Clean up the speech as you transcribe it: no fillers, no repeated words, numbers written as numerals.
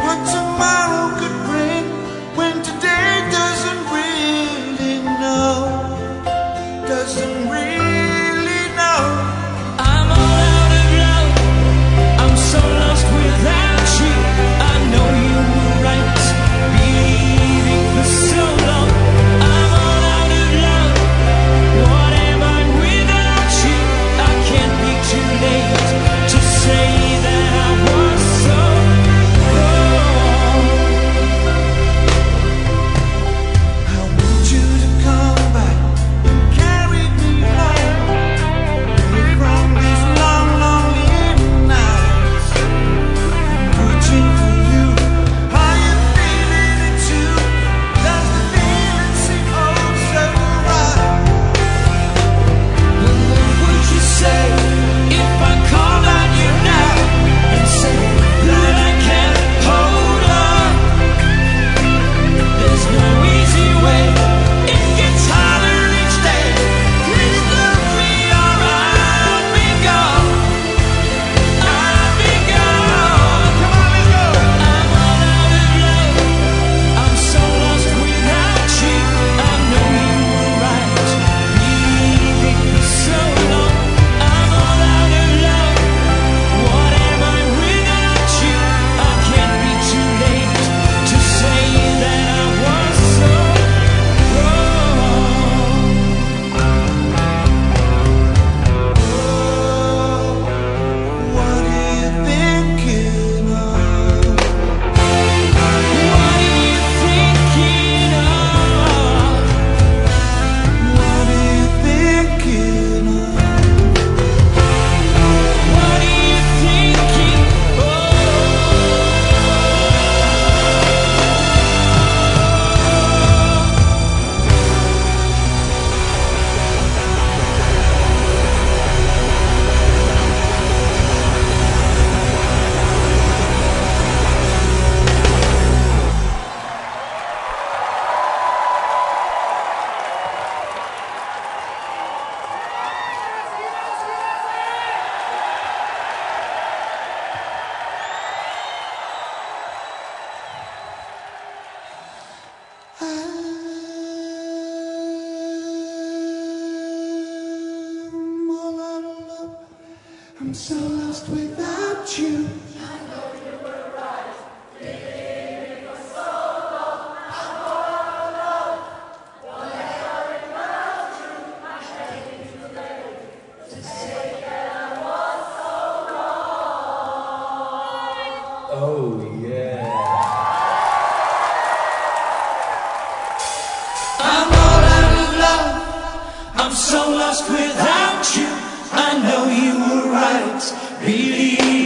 what tomorrow could bring when today doesn't really know, doesn't really know. I'm all out of love, I'm so lost without you. I know you were right, believing for so long. I'm all out of love, what am I without you? I can't be too late to say that I was so wrong. I want you to come back and carry me home, away from these long, lonely nights. I'm reaching for you. Are you feeling it too? Does the feeling seem oh so right? What would you say if I called on you now and said that I can't hold on? There's no easy way, it gets harder each day. Please love me or I'll be gone. I'll be gone. Come on, let's go. I'm all out of love, I'm so lost without you. I know you were right, believing for so long. I'm all out of love, what am I without you? I can't be too late to say that I was so wrong. What are you thinking of? What are you thinking of? What are you thinking of? What are you thinking of? I'm all out of love. I'm so lost without you. Oh, yeah. I'm all out of love, I'm so lost without you. I know you were right, believe